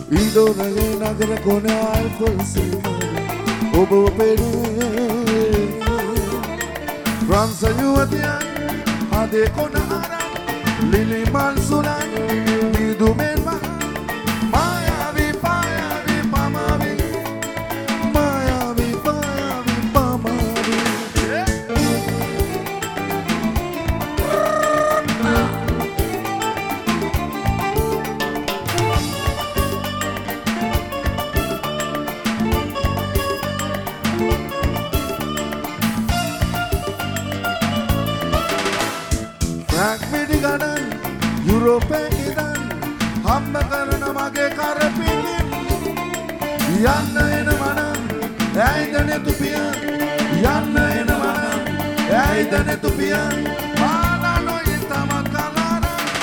ඉදොරගේ නගර කොන අල්ෆල් සීමාවේ ඔබ පෙනේ France යුවතියන් හදේ කොන අරන් ලිලි මල් සුලන් නිදුමෙන් මහ මායාවී පායාවී පමාවී මායාවී පායාවී පමාවී රැක්විඩි ගණන් යුරෝපේ ඉදන් හම්බ කරන මගේ කරපිලින් යන්න එන මනම් ඇයිද නෙතුපියන් යන්න එන මනම් ඇයිද නෙතුපියන් පාලනොයි තම කලාරන්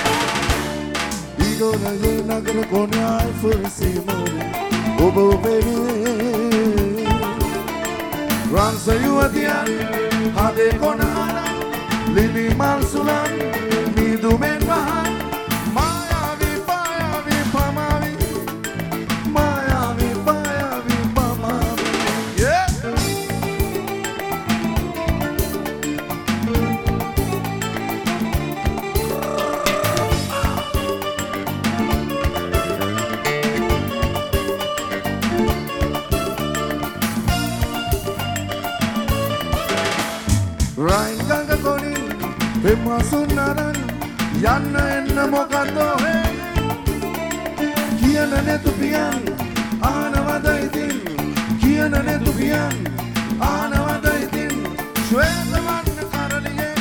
ඉදොරගේ නගර කොන අල්ෆල් සීමාවේ ඔබ පෙනේ France යුවතියන් හදේ කොන අරන් ලිලි මල් සුලන් නිදුමෙන් වහන් මායාවී පායාවී පමාවී මායාවී පායාවී පමාවී රයින් ගඟ කොනින් පෙම්හසුන් අරන් යන්න එන්න මොකද්දෝ කියන නෙතුපියන් ආනවද ඉතින් කියන නෙතුපියන් ආනවද ඉතින් ශ්වේත වර්ණ කරලියේ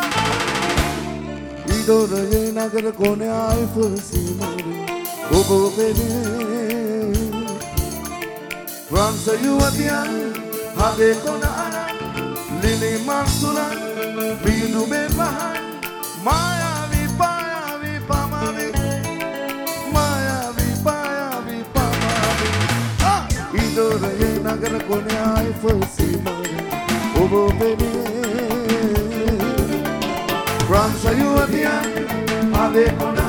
ඉදොරගේ නගර කොනේ අල්ෆල් සීමාවේ ඔබ පෙනේ France යුවතියන් හදේ කොන අරන් ලිලි මල් සුලන් බිඳුමෙන් වහන් මායාවී පායාවී පමාවී මායාවී පායාවී පමාවී ඉදොරගේ නගර කොනේ අල්ෆල් සීමාවේ ඔබ පෙනේ France යුවතියන් හදේ කොන